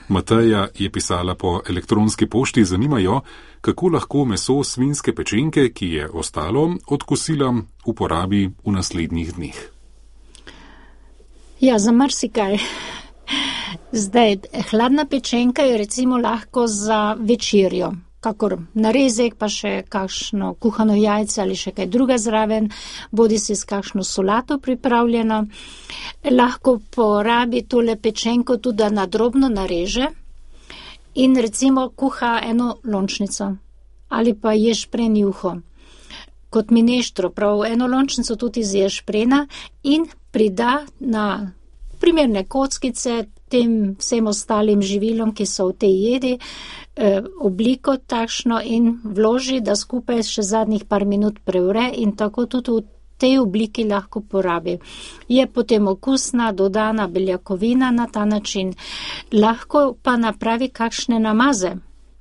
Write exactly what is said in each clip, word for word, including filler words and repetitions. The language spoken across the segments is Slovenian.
Mateja je pisala po elektronski pošti, zanimajo, kako lahko meso svinjske pečenke, ki je ostalo od kosila, uporabi v naslednjih dneh. Ja, za marsikaj. Zdaj, hladna pečenka je recimo lahko za večerjo, kakor narezek, pa še kakšno kuhano jajce ali še kaj druga zraven, bodi si s kakšno solato pripravljeno. Lahko porabi tole pečenko tudi, da na drobno nareže in recimo kuha eno lončnico ali pa ješpren juho. Kot mineštro, prav eno lončnico tudi iz ješprena in prida na primerne kockice tem vsem ostalim živilom, ki so v tej jedi, eh, obliko takšno in vloži, da skupaj še zadnjih par minut prevre in tako tudi v tej obliki lahko porabi. Je potem okusna, dodana beljakovina na ta način. Lahko pa napravi kakšne namaze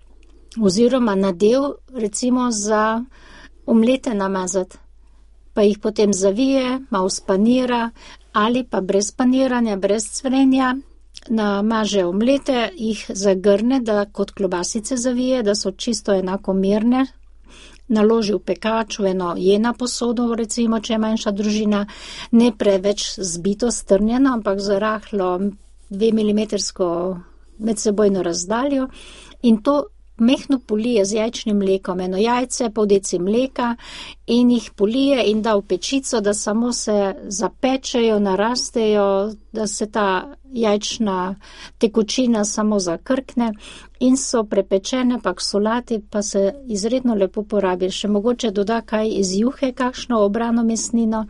oziroma nadev, recimo za omlete namazati, pa jih potem zavije, malo spanira ali pa brez paniranja, brez cvrenja, namaže omlete, jih zagrne, da kot klobasice zavije, da so čisto enakomerne, naloži v pekač, v eno jena posodo, recimo, če je manjša družina, ne preveč zbito strnjeno, ampak z rahlo dve milimetrsko medsebojno razdaljo in to mehno polije z jajčnim mlekom, eno jajce, pol deci mleka in jih polije in da v pečico, da samo se zapečejo, narastejo, da se ta jajčna tekočina samo zakrkne in so prepečene, pa k solati pa se izredno lepo porabi. Še mogoče doda kaj iz juhe, kakšno obrano mesnino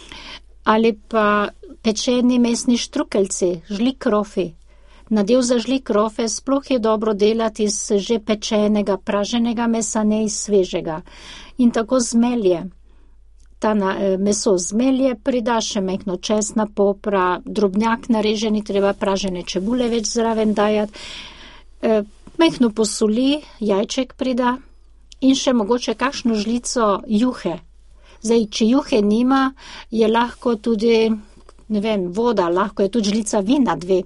ali pa pečeni mesni štrukeljci, žlik krofi. Nadev za žlik krofe sploh je dobro delati iz že pečenega, praženega mesa, ne iz svežega. In tako zmelje. Ta na, meso zmelje, prida še mehno česna, popra, drobnjak nareženi, treba pražene čebule več zraven dajati. E, mehno posoli, jajček prida in še mogoče kakšno žlico juhe. Zdaj, če juhe nima, je lahko tudi, ne vem, voda, lahko je tudi žlica vina, dve.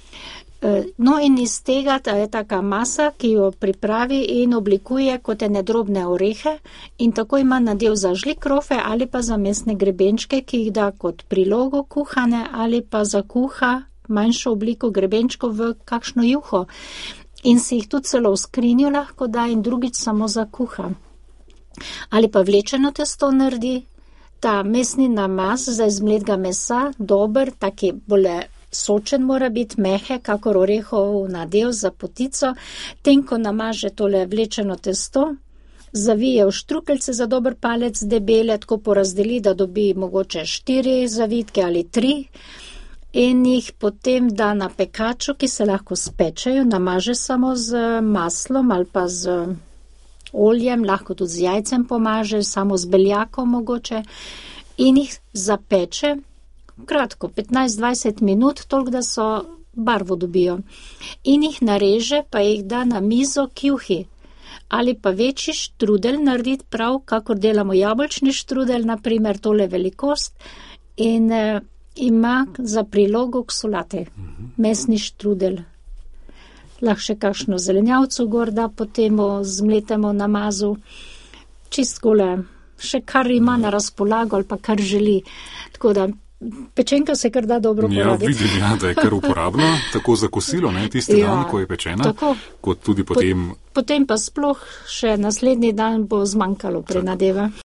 No in iz tega ta je taka masa, ki jo pripravi in oblikuje kot ene drobne orehe in tako ima nadev za žlik krofe ali pa za mesne grebenčke, ki jih da kot prilogo kuhane ali pa zakuha manjšo obliko grebenčkov v kakšno juho. In si jih tudi celo v skrinjo lahko da in drugič samo zakuha. Ali pa vlečeno testo naredi, ta mesni namaz za izmletega mesa, dober, taki bolj sočen mora biti, mehek, kakor orehov nadev za potico. Tenko namaže tole vlečeno testo, zavije v štrukeljce za dober palec debele, tako porazdeli, da dobi mogoče štiri zavitke ali tri in jih potem da na pekaču, ki se lahko spečejo, namaže samo z maslom ali pa z oljem, lahko tudi z jajcem pomaže, samo z beljakom mogoče in jih zapeče kratko, petnajst do dvajset minut, toliko, da so barvo dobijo. In jih nareže, pa jih da na mizo k juhi. Ali pa večji štrudel narediti prav, kakor delamo jabolčni štrudel, naprimer tole velikost, in eh, ima za prilogo k solati mesni štrudel. Lahko še kakšno zelenjavco gor da, potem zmletemo na mazu. Čist gole, še kar ima na razpolago ali pa kar želi. Tako da pečenka se kar da dobro porabiti. Ja, vidim, ja, da je kar uporabna, tako za kosilo, ne, tisti ja, dan, ko je pečena, tako, kot tudi potem. Potem pa sploh še naslednji dan bo zmanjkalo prenadeva.